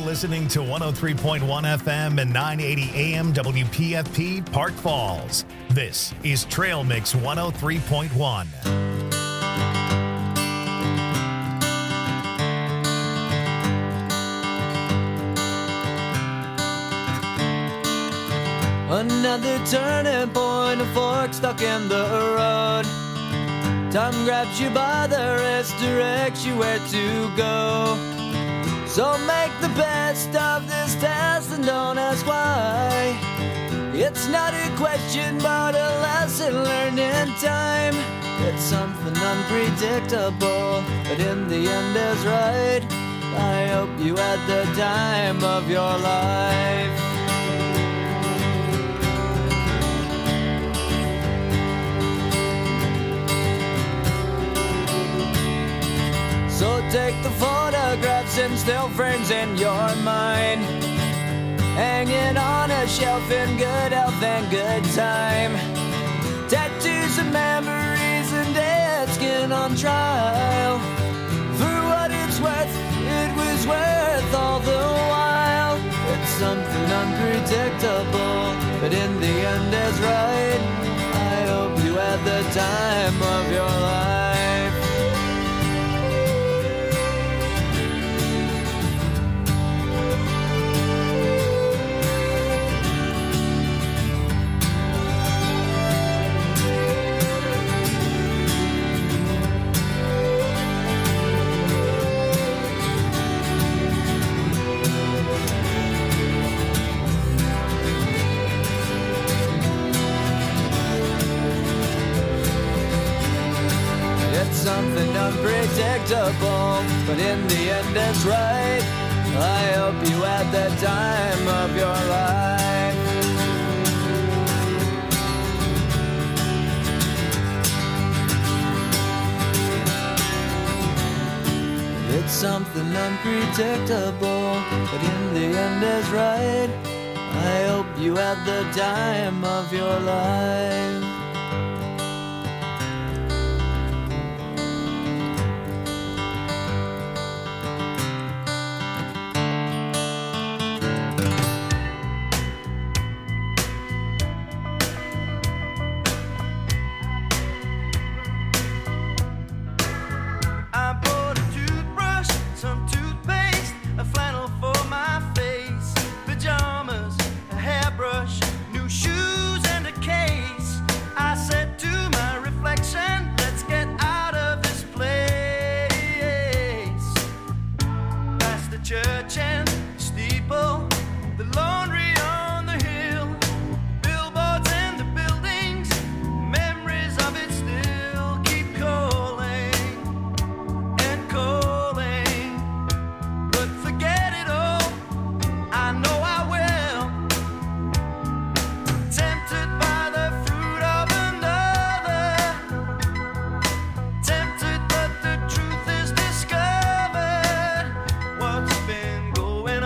listening to 103.1 FM and 980 AM WPFP Park Falls. This is Trail Mix 103.1. Another turning point, a fork stuck in the road. Time grabs you by the wrist, directs you where to go. So make the best of this test and don't ask why. It's not a question but a lesson learned in time. It's something unpredictable, but in the end is right. I hope you had the time of your life. So take the photographs and still frames in your mind, hanging on a shelf in good health and good time. Tattoos and memories and dead skin on trial. For what it's worth, it was worth all the while. It's something unpredictable, but in the end is right. I hope you had the time of your life. Something unpredictable, but in the end it's right. I hope you had the time of your life. It's something unpredictable, but in the end is right. I hope you had the time of your life. Going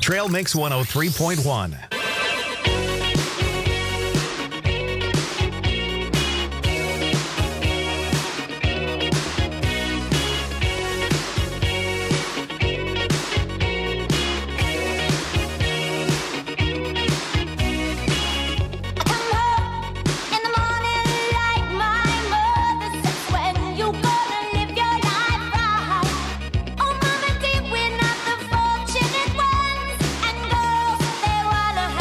Trail Mix 103.1. Oh, mama, dear, we're not the fortunate ones. And girls, they wanna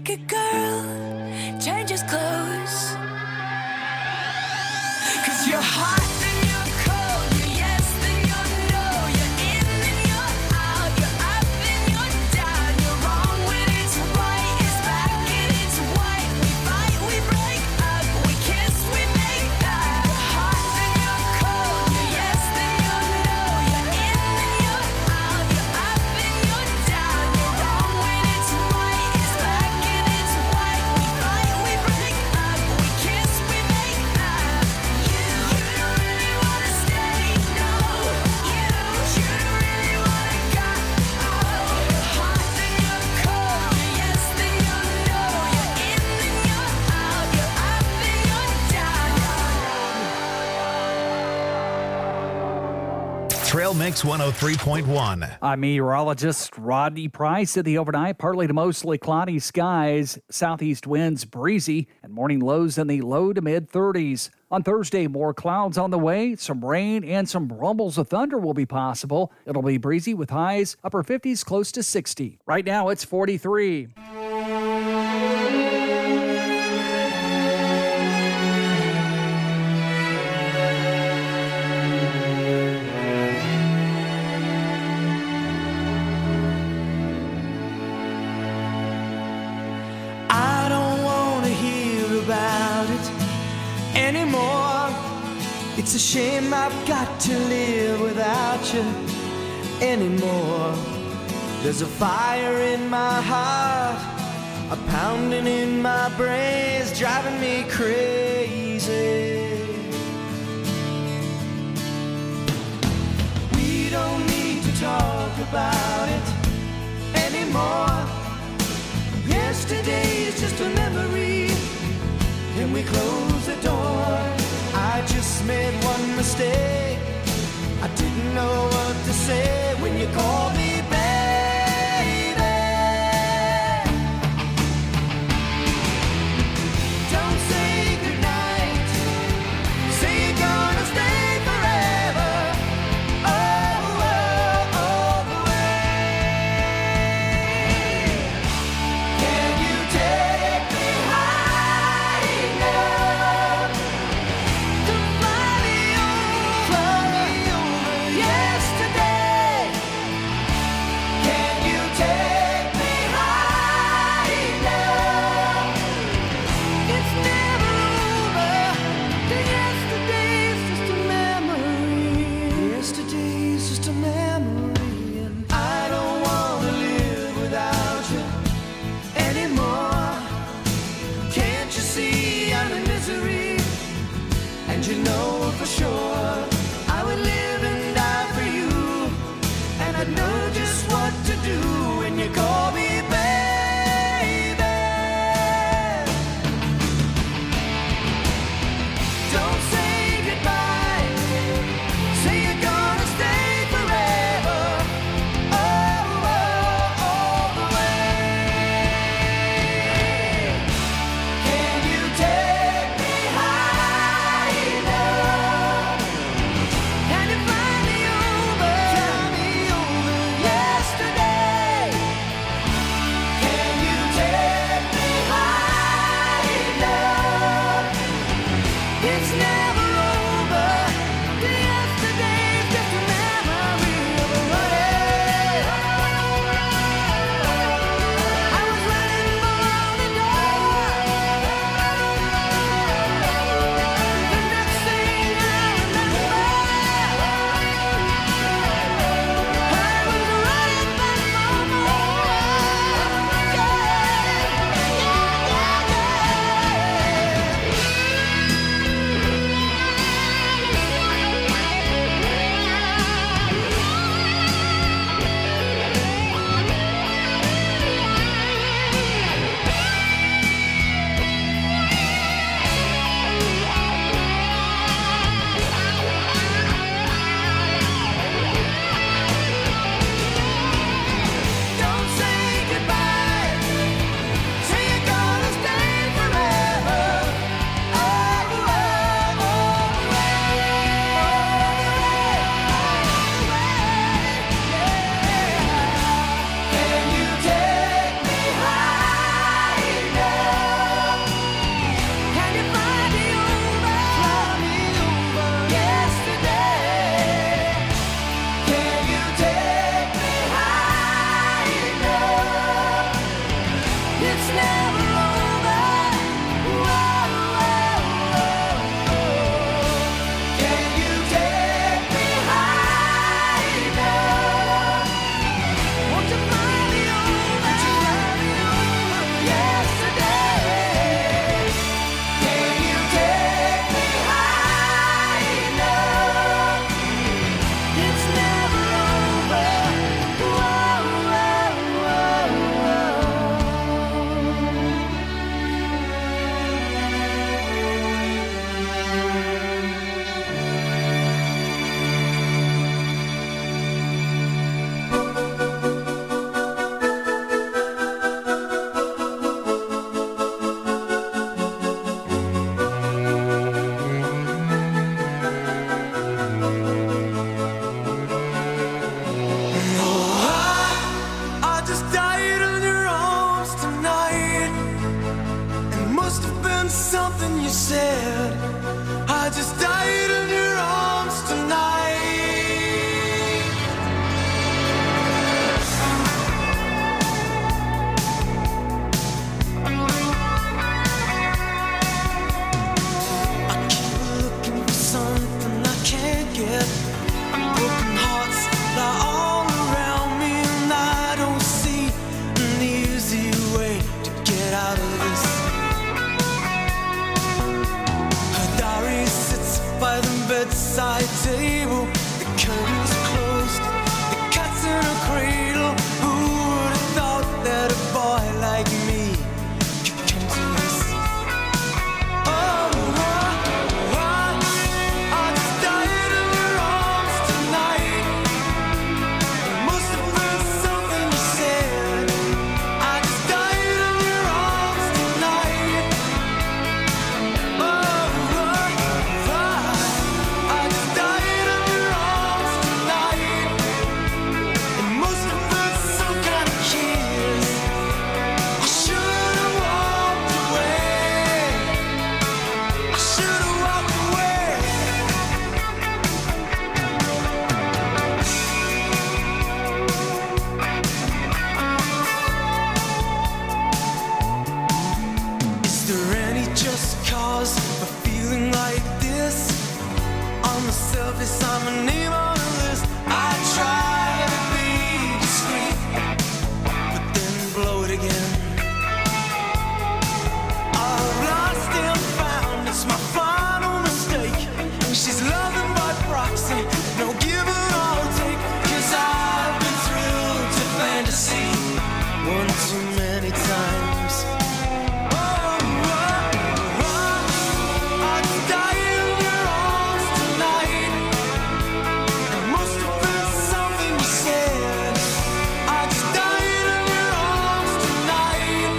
naked girl changes clothes. 'Cause you're hot and you're cold, you're yes then you're no, you're in and you're out, you're up and you're down, you're wrong when it's right, it's black and it's white, we fight, we break up, we kiss, we make up. You're hot and you're cold, you're yes then you're no, you're in and you're out, you're up and you're down, you're wrong when it's right, it's black and it's white, we fight, we break up, we kiss, we make up. You don't really wanna stay, no. You really wanna go. You're hot then you're cold, you're yes then you're no, you're in then you're out, you're up and you're down. Trail Mix 103.1. I'm meteorologist Rodney Price. At the overnight, partly to mostly cloudy skies, southeast winds breezy, and morning lows in the low to mid 30s. On Thursday, more clouds on the way, some rain and some rumbles of thunder will be possible. It'll be breezy with highs upper 50s close to 60. Right now, it's 43. I don't want to hear about it anymore. It's a shame I've got to live without you anymore. There's a fire in my heart, a pounding in my brains, driving me crazy. We don't need to talk about it anymore. Yesterday is just a memory. Can we close the door? I just made one mistake. I didn't know what to say when you called me baby. Don't say goodnight. Say you're gonna stay forever. All the way. Can you take me high enough to fly me over yesterday? bedside table, the curtains are closed, the cat's in a cradle. Who would have thought that a boy like me could come to this? I just died in your arms tonight. It must have been something you said. I just died in your arms tonight. I just died in your arms tonight. It must have been some kind of kiss. I should have walked away. I should have walked away. Is there any just cause for feeling like this? On the surface, I'm a name on a list. I try to be discreet, but then blow it again. I've lost and found, it's my final mistake. She's loving by proxy, no give and I'll take. 'Cause I've been thrilled to fantasy one too many times. I just died in your arms tonight. It must have been something you said. I just died in your arms tonight.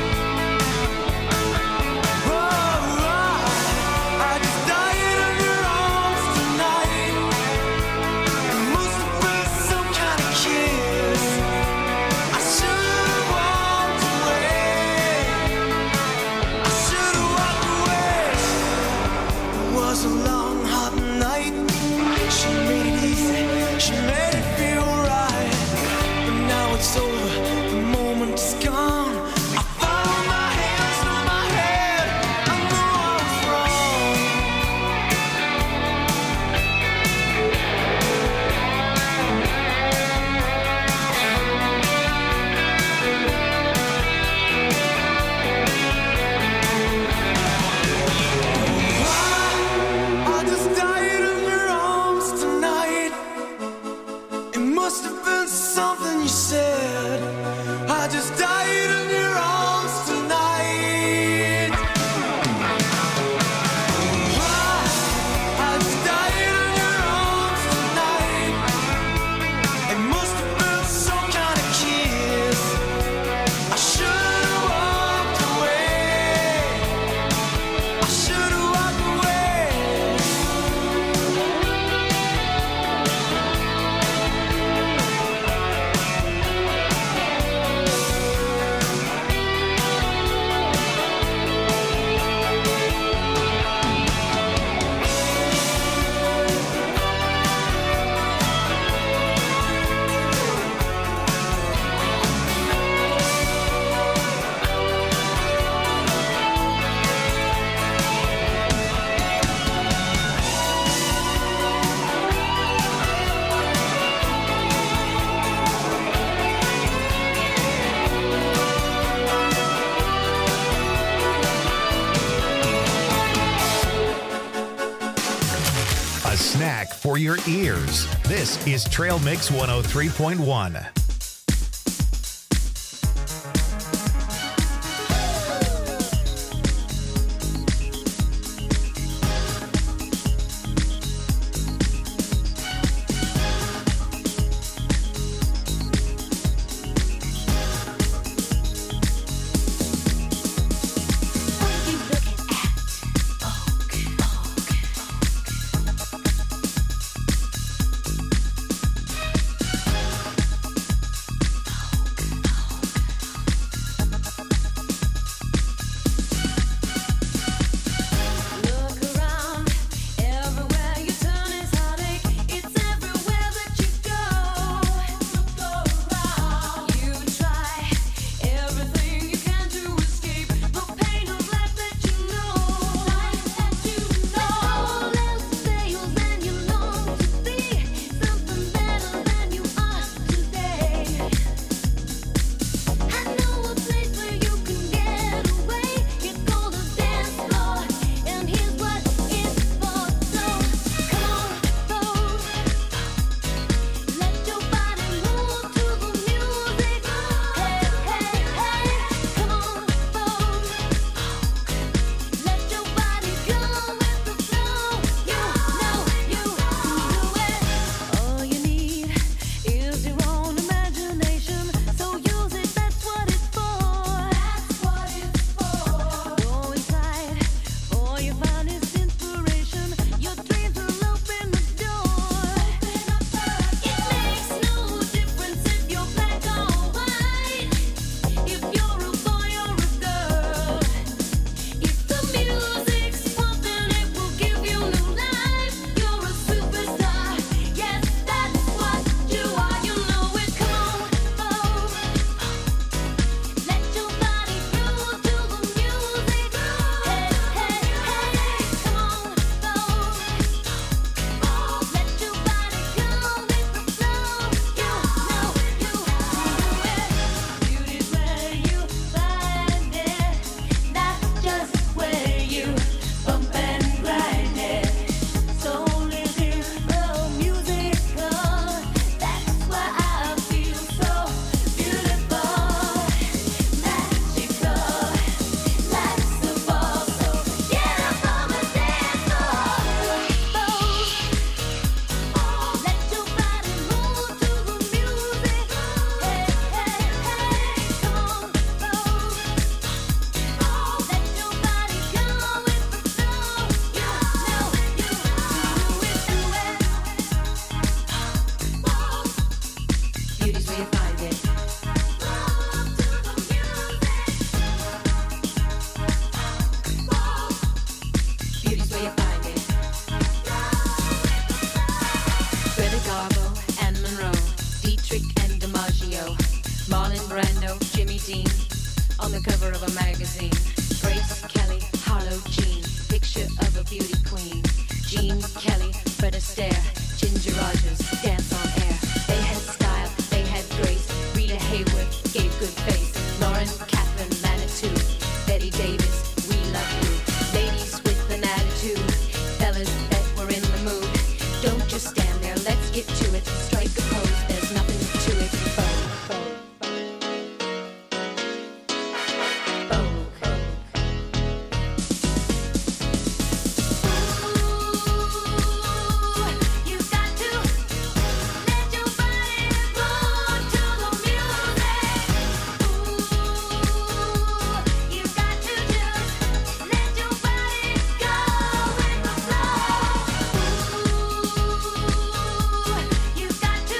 I just died in your arms tonight. It must have been some kind of kiss. I should have walked away. I should have walked away. It was a long, hot night. She made it easy. She made it feel right. But now it's over. The moment is gone. I found my hands on my head. I know I was wrong. I just died in your arms tonight. It must have been something you said. I just died in your arms tonight. I just died in your arms tonight. It must have been some kind of kiss. I should have walked away. I should have walked away. A snack for your ears. This is Trail Mix 103.1. Brando, Jimmy Dean, on the cover of a magazine. Grace Kelly, Harlow Jean, picture of a beauty queen. Jean Kelly, Fred Astaire, Ginger Rogers, dance on air. They had style, they had grace. Rita Hayworth gave good face. Lauren, Catherine, Manitou, Betty Davis, we love you. Ladies with an attitude, fellas that were in the mood. Don't just stand there, let's get to it. Strike a pose, there's nothing to it. You got to let your body move to the music. You got to just let your body go with the flow. You got to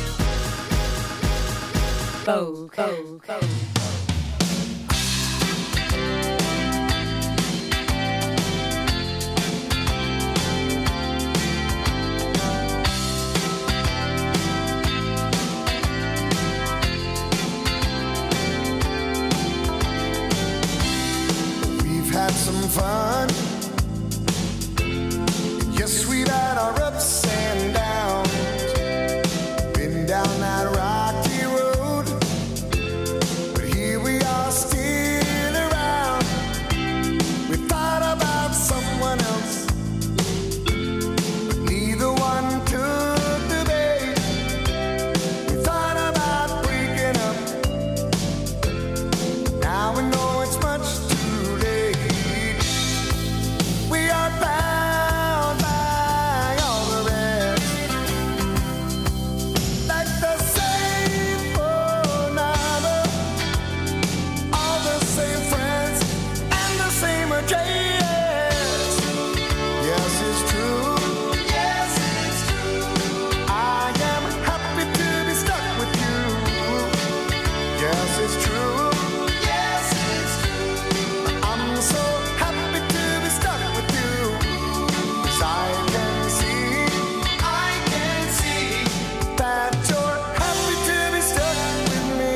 We've had some fun. Yes, we've had our ups and downs. Been down that rocky road, but here we are still around. We thought about someone else, but neither one took the bait. We thought about breaking up. Now we know it's much too late. We are bound by all the rest, like the same phone number, all the same friends, and the same address. Yes, it's true. Yes, it's true. I am happy to be stuck with you. Yes, it's true. Yes, it's true. I'm so happy to be stuck with you. 'Cause I can see that you're happy to be stuck with me.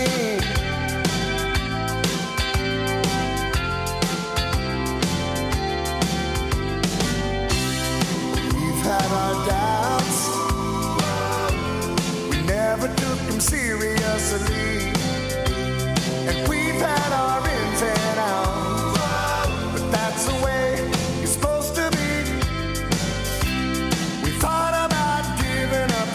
We've had our doubts, we never took them seriously. And we've had our ins and outs, but that's the way it's supposed to be. We thought about giving up.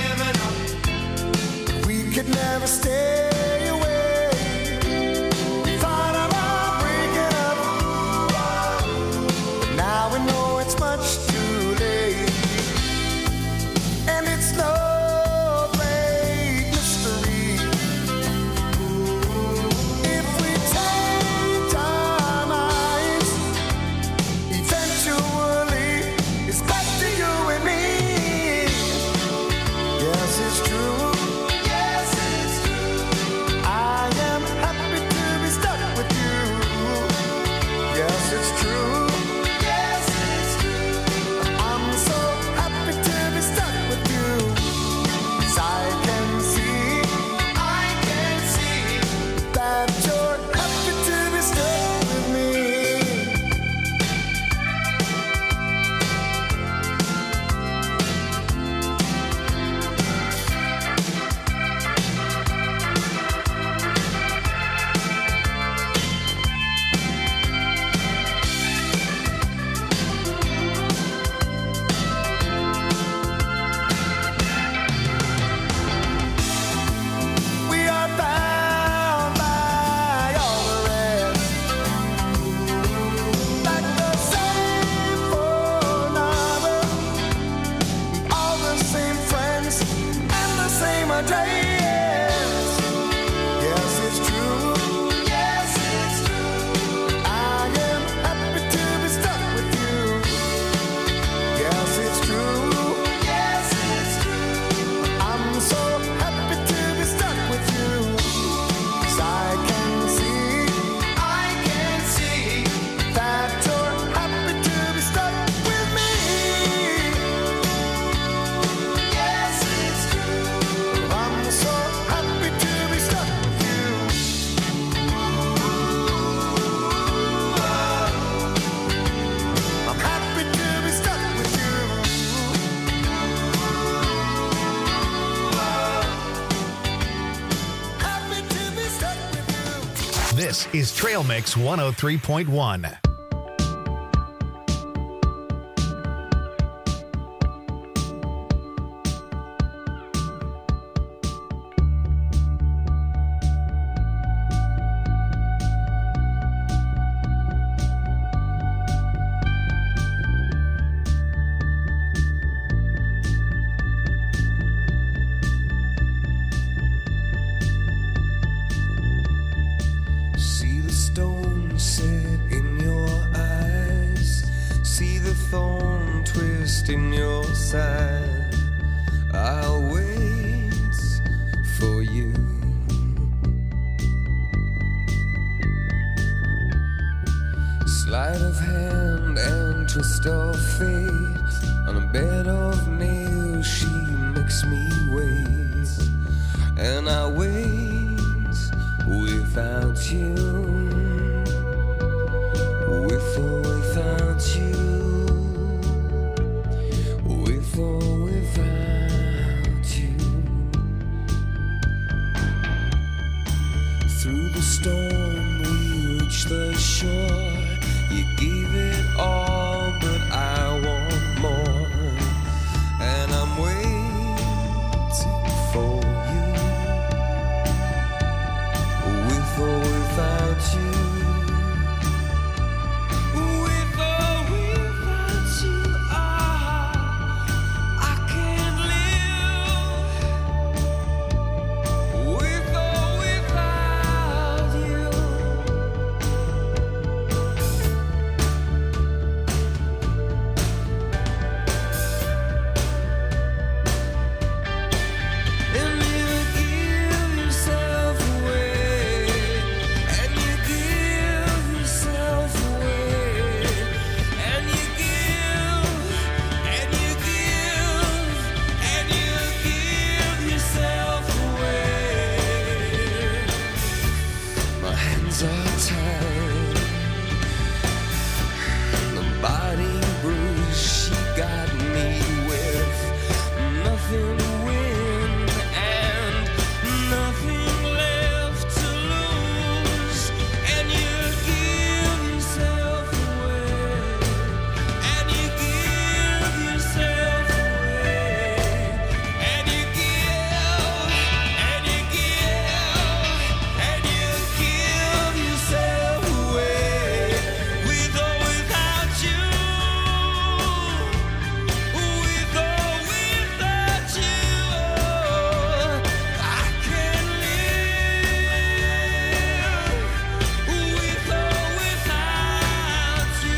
We could never stay away. We thought about breaking up, but now we know it's much too late. And it's no great mystery. If we change our minds, eventually it's back to you and me. Yes, it's true. Yes, it's true. I am happy to be stuck with you. Yes, it's true. Yes, it's true. I'm so happy to be stuck with you. 'Cause I can see that you're happy to be stuck with me. This is Trail Mix 103.1. See the stone set in your eyes. See the thorn twist in your side. I'll wait for you. Sleight of hand and twist of fate. On a bed of nails she makes me wait. And I wait without you, with or without you, with or without you. Through the storm we reach the shore. You gave it all, but I want more. And I'm waiting for you, with or without you, with or without you, I can't live, with or without you. And you give yourself away, and you give yourself away, and you give, and you give, and you give yourself away. My hands are tied, the body bruised. She got me with nothing to win and nothing left to lose. And you give yourself away, and you give yourself away, and you give, and you give, and you give yourself away, with or without you, with or without you. I can't live, with or without you.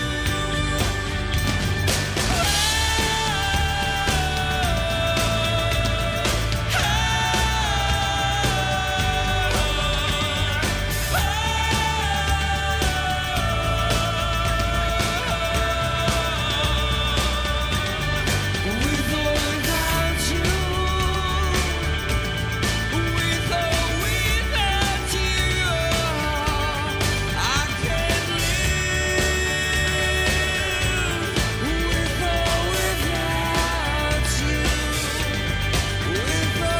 With or without you, with or without you, I can't live, with or without you, with or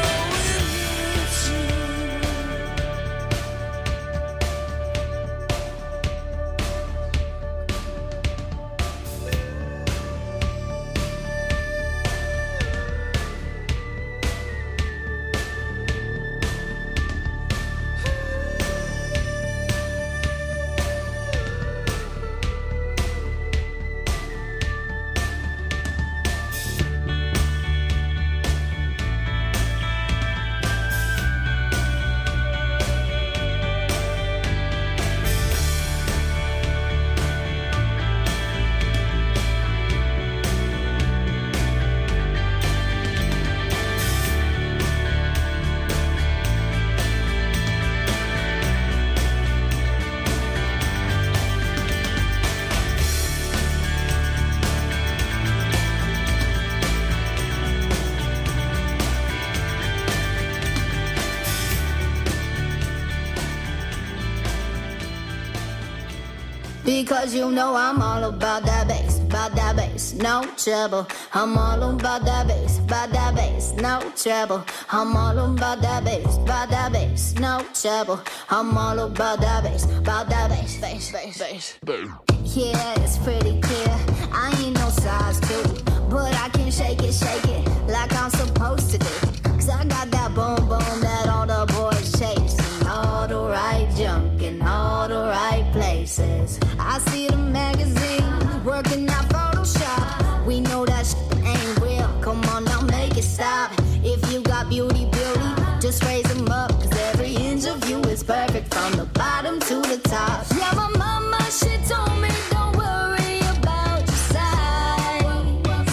Because you know I'm all about that bass. about that bass, no trouble. I'm all about that bass, no trouble. I'm all about that bass, no trouble. I'm all about that bass, bass. Yeah, it's pretty clear. I ain't no size 2, but I can shake it like I'm supposed to do. 'Cause I got that boom boom that all the boys chase, and all the right junk in all the right places. I see the magazines working out Photoshop. We know that shit ain't real. Come on now, make it stop. If you got beauty, just raise them up. 'Cause every inch of you is perfect from the bottom to the top. Yeah, my mama, she told me don't worry about your size.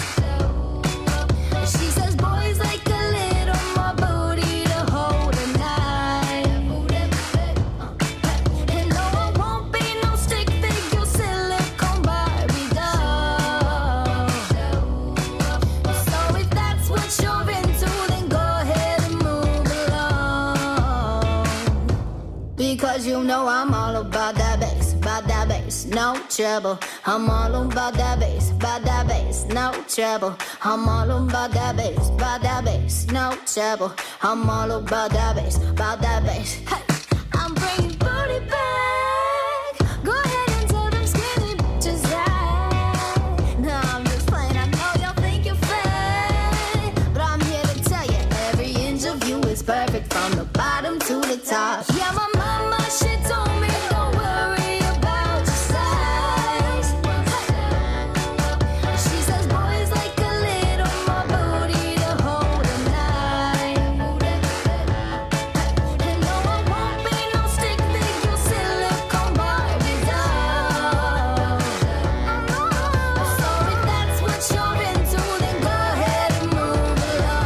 She says boys like a little more booty to hold a knife. And no, I won't be no stick figure silicone Barbie doll. So if that's what you're into, then go ahead and move along. Because you know I'm all about that bass, no trouble. I'm all about that bass, no trouble. I'm all about that bass, no trouble. I'm all about that bass, Hey, I'm bringing booty back. Go ahead and tell them skinny bitches that. No, I'm just playing. I know y'all think you're fake, but I'm here to tell you every inch of you is perfect from the bottom to the top. Yeah, my mama, she told me don't worry about your size. She says boys like a little more booty to hold a knife. And no, I won't be no stick figure silicone Barbie doll. So if that's what you're into, then go ahead and move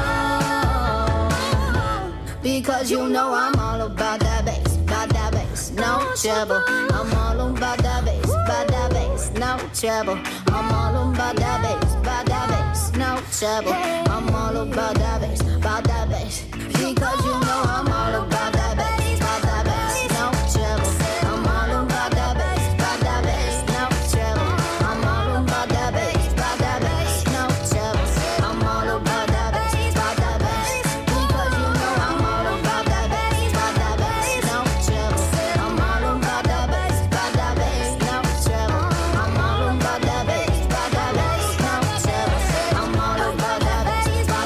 along. Because you know I'm all about that bass, no trouble. I'm all about that bass, no trouble. I'm all about that bass, no trouble. I'm all about that bass, because you know I'm all about that bass, no trouble. I'm all about that bass, no trouble. I'm all about that bass, no trouble. I'm all about that bass, because you know I'm all about that bass, no trouble. I'm all about that bass, no trouble. I'm all about that bass, no trouble. I'm all about that bass,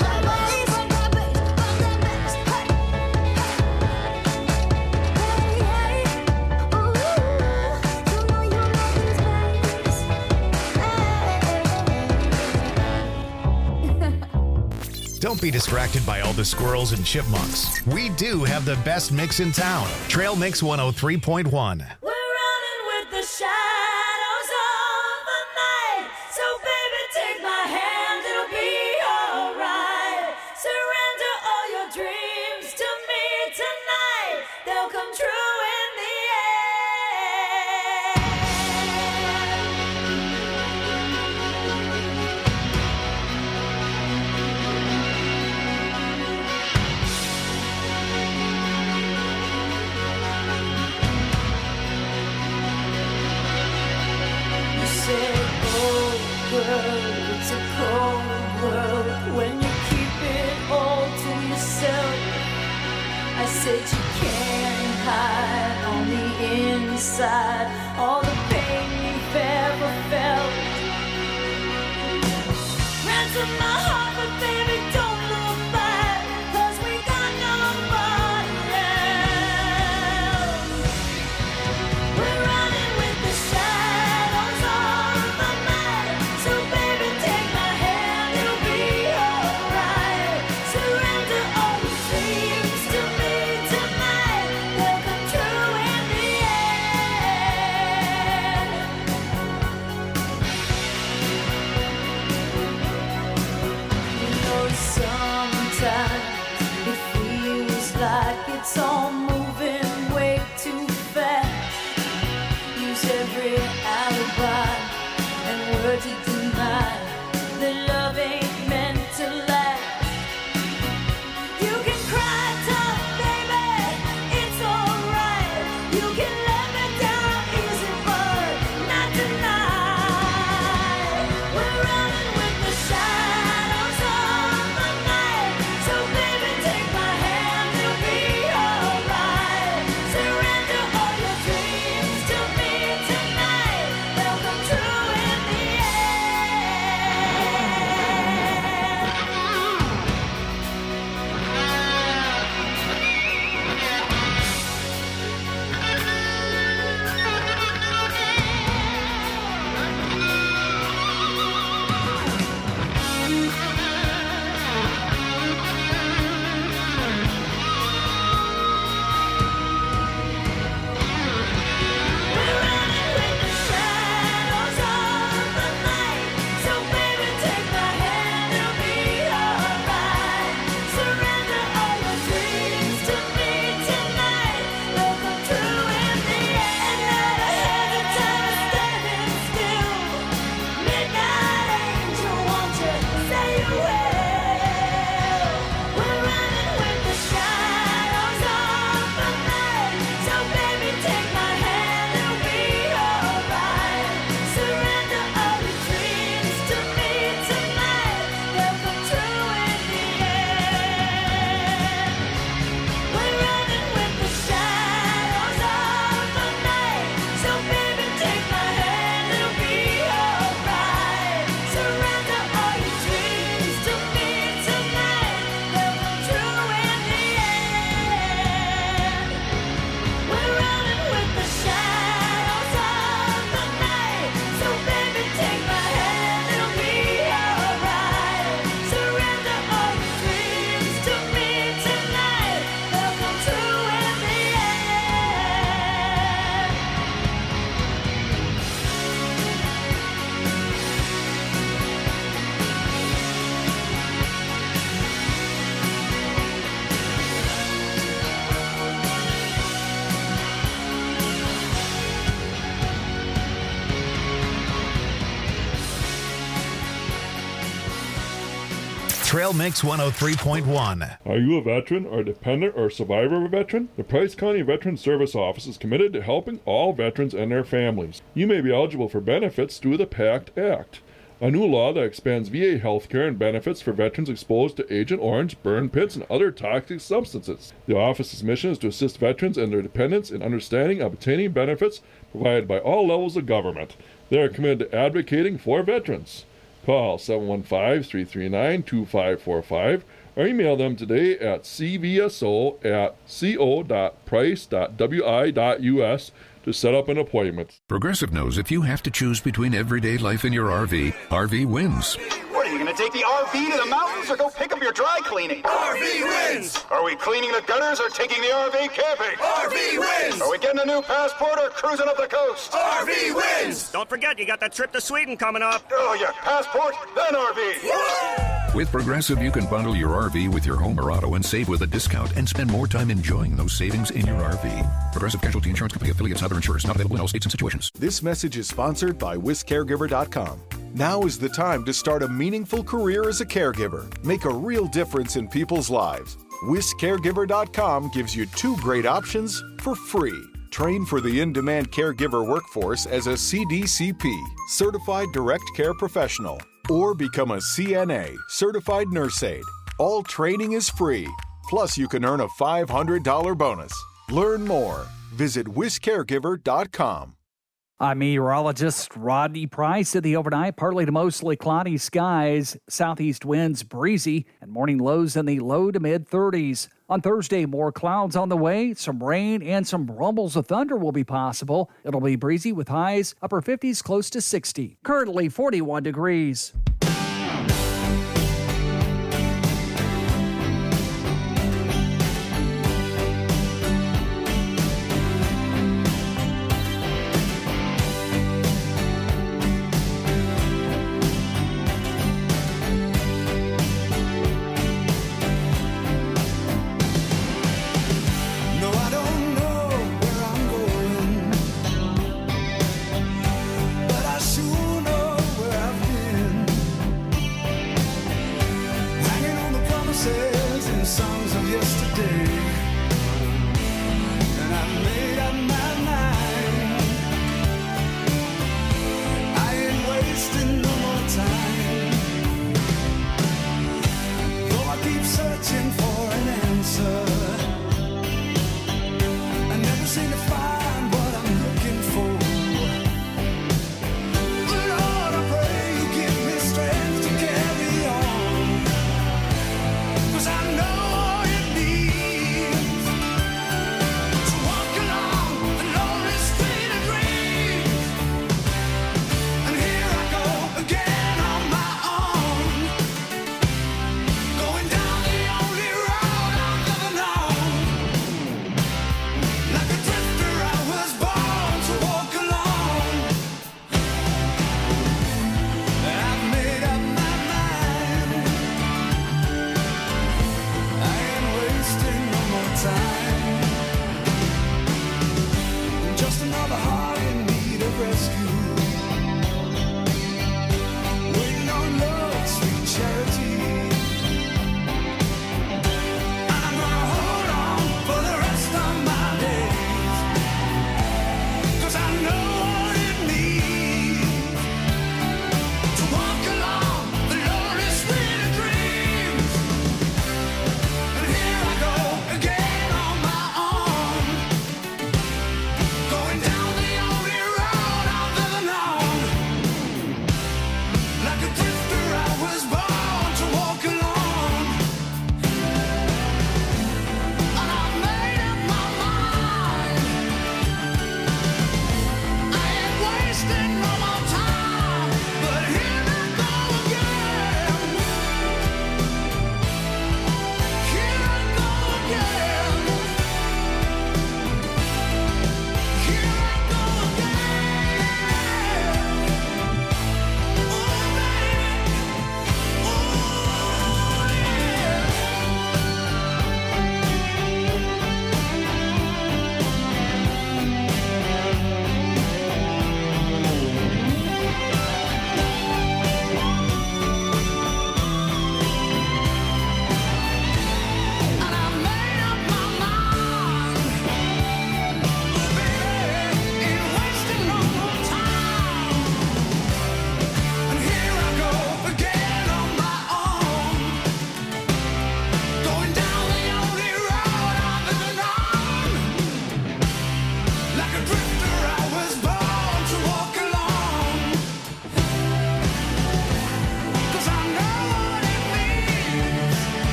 Don't be distracted by all the squirrels and chipmunks. We do have the best mix in town. Trail Mix 103.1. We're running with the shadows of the night. So baby, take my hand, it'll be alright. Surrender all your dreams to me tonight. They'll come true in the it's a cold world when you keep it all to yourself. I said you can't hide on the inside all the pain you've ever felt. Ransom my heart, but baby, don't look back, 'cause we got nobody left. We're running with the shadows of the night. So baby, take my hand, it'll be alright. Surrender all your dreams to me tonight. They'll come true in the end. You know, sometimes it feels like it's all moving way too fast. Use every alibi and word to deny that love ain't meant to last. You can cry tough, baby, it's alright. You can let me down easy, but not tonight. Trail Mix 103.1. Are you a veteran or a dependent or survivor of a veteran? The Price County Veteran Service Office is committed to helping all veterans and their families. You may be eligible for benefits through the PACT Act, a new law that expands VA health care and benefits for veterans exposed to Agent Orange, burn pits, and other toxic substances. The office's mission is to assist veterans and their dependents in understanding and obtaining benefits provided by all levels of government. They are committed to advocating for veterans. Call 715-339-2545 or email them today at cvso@co.price.wi.us to set up an appointment. Progressive knows if you have to choose between everyday life and your RV, RV wins. What, are you going to take the RV to the mountains or go pick up your dry cleaning? RV wins! Are we cleaning the gutters or taking the RV camping? RV wins! Are we getting a new passport or cruising up the coast? RV wins! Don't forget, you got that trip to Sweden coming up. Oh, yeah, passport, then RV. With Progressive, you can bundle your RV with your home or auto and save with a discount and spend more time enjoying those savings in your RV. Progressive Casualty Insurance Company affiliates and other insurers not available in all states and situations. This message is sponsored by WisCaregiver.com. Now is the time to start a meaningful career as a caregiver. Make a real difference in people's lives. WisCaregiver.com gives you 2 great options for free. Train for the in-demand caregiver workforce as a CDCP, Certified Direct Care Professional, or become a CNA, Certified Nurse Aide. All training is free. Plus, you can earn a $500 bonus. Learn more. Visit WisCaregiver.com. I'm meteorologist Rodney Price. At the overnight, partly to mostly cloudy skies, southeast winds breezy, and morning lows in the low to mid 30s. On Thursday, more clouds on the way, some rain and some rumbles of thunder will be possible. It'll be breezy with highs upper 50s close to 60. Currently 41 degrees. No, I don't know where I'm going, but I sure know where I've been. Hanging on the promises and songs of yesterday, and I've made up my mind. I ain't wasting no more time, though I keep searching for an answer. I never seem to find what I'm looking for. Lord, I pray you give me strength to carry on, 'cause I know all it needs to walk along the lonely street of dreams. And here I go again on my own, going down the only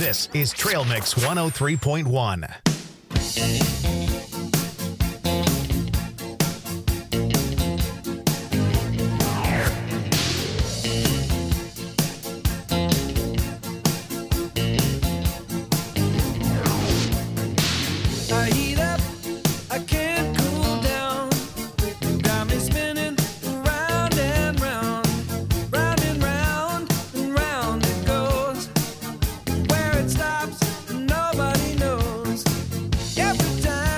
This is Trail Mix 103.1. I heat up, I can't cool down. Got me spinning round and round, round and round and round it goes. Where it stops, nobody knows. Every time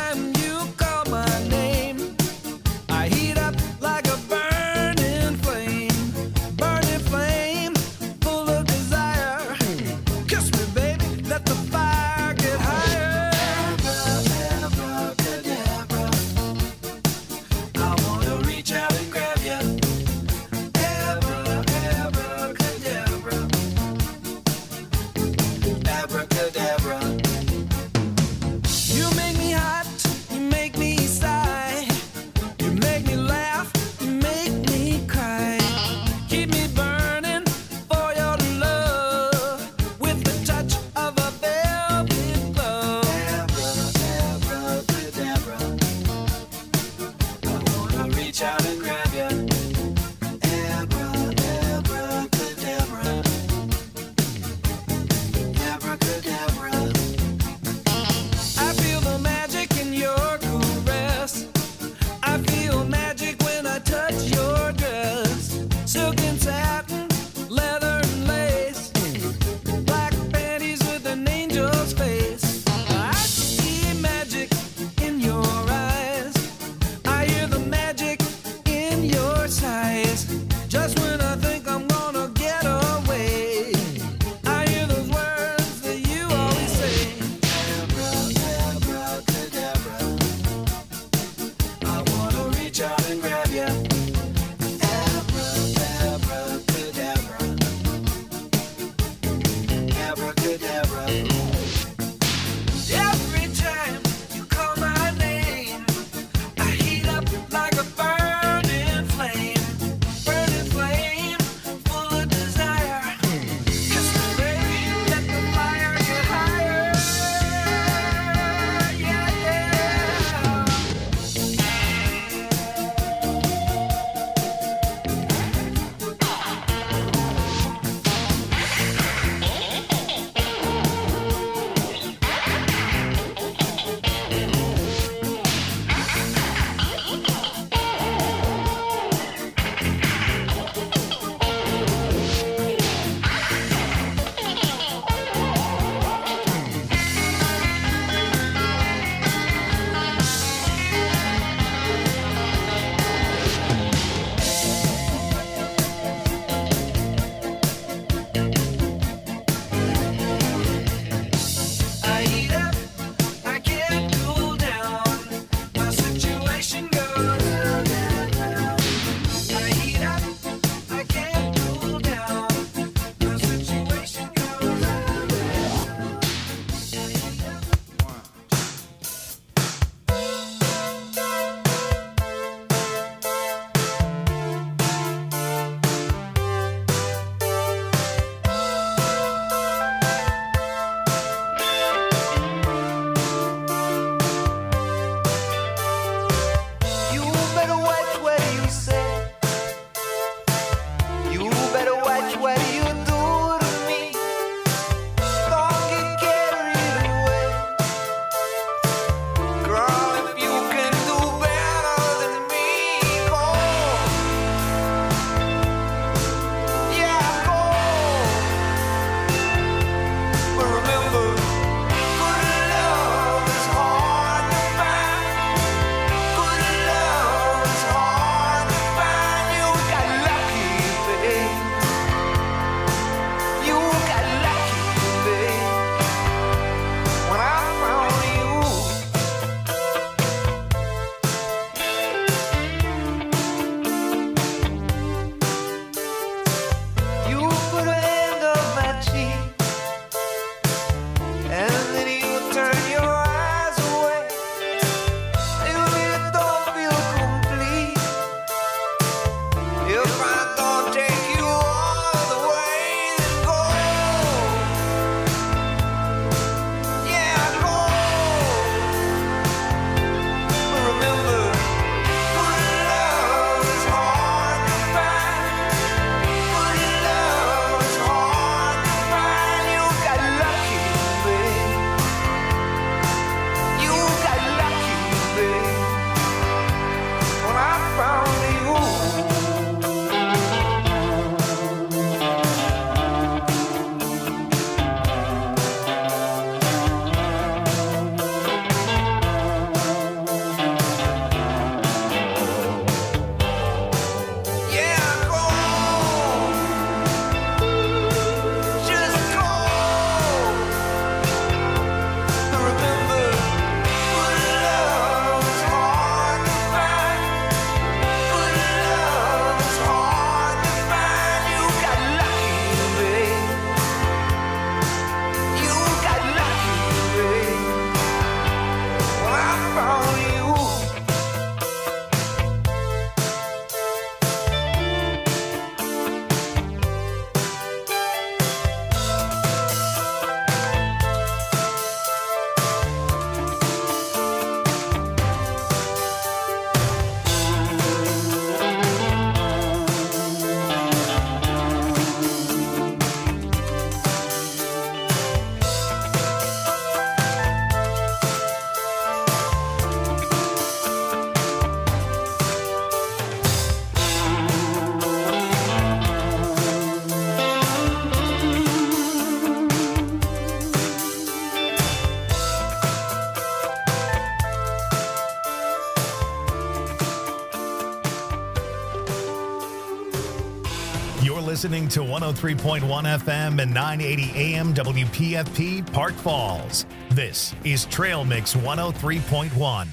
You're listening to 103.1 FM and 980 AM WPFP Park Falls. This is Trail Mix 103.1.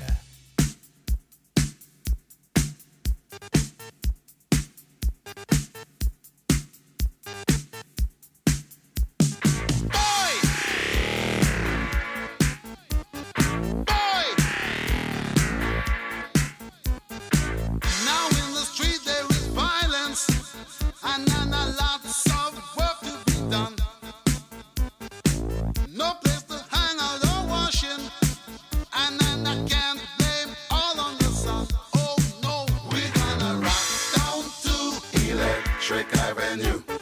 Now in the street there is violence, and lots of work to be done. No place to hang out or washing, and I can't blame all on the sun. Oh no, we're gonna rock down to Electric Avenue.